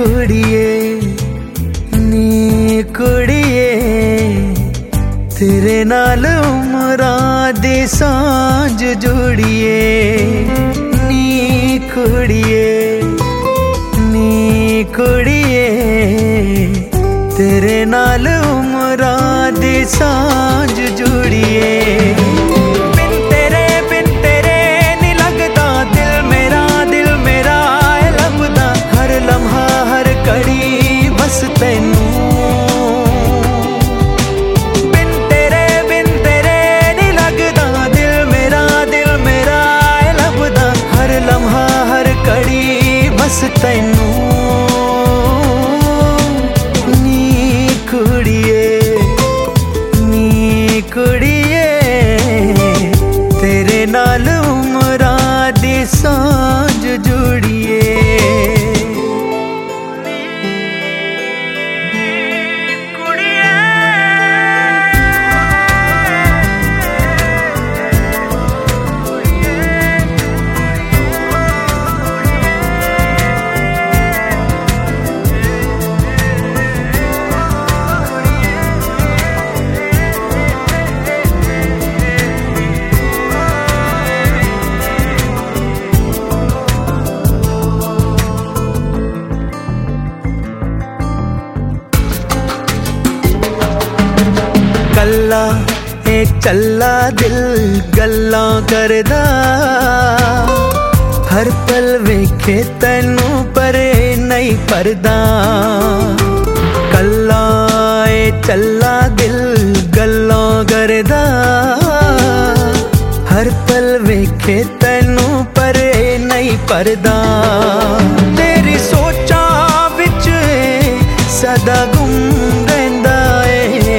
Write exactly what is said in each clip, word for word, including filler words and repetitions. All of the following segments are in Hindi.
कुड़िए नी कुड़िए तेरे नाल उमरां दी सांझ जुड़िए नी कुड़िए नी कुड़िए तेरे नाल उमरां दी सांझ जुड़िए तैनू बिन तेरे बिन तेरे नहीं लगदा दिल मेरा दिल मेरा लभदा हर लम्हा हर घड़ी बस तैनू नी कुड़िए नी कुड़िए तेरे नाल उमरां दी सांझ जुड़िए कल्ला एक चल्ला दिल गल्लां करदा हर पल वेखे तैनू परे नहीं परदा कल्ला ए चल्ला दिल गल्लां करदा हर पल वेखे तैनू परे नहीं परदा तेरी सोचां विच सदा गुम रहिंदा ए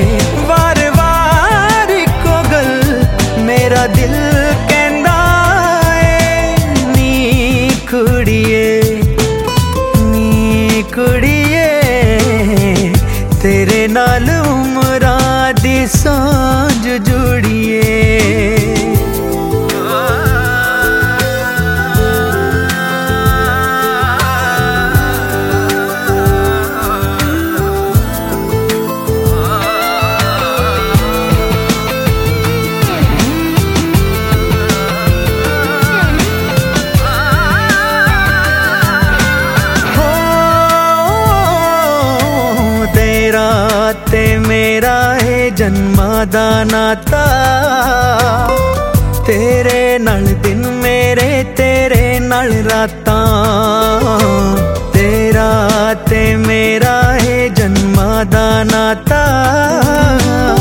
मेरा दिल कहंदा ए नी कुड़िए नी कुड़िए तेरे नाल उमरां दी सांझ जुड़िए ते मेरा है जन्मा दा नाता तेरे नाल दिन मेरे तेरे नाल रातां तेरा ते मेरा है जन्मा दा नाता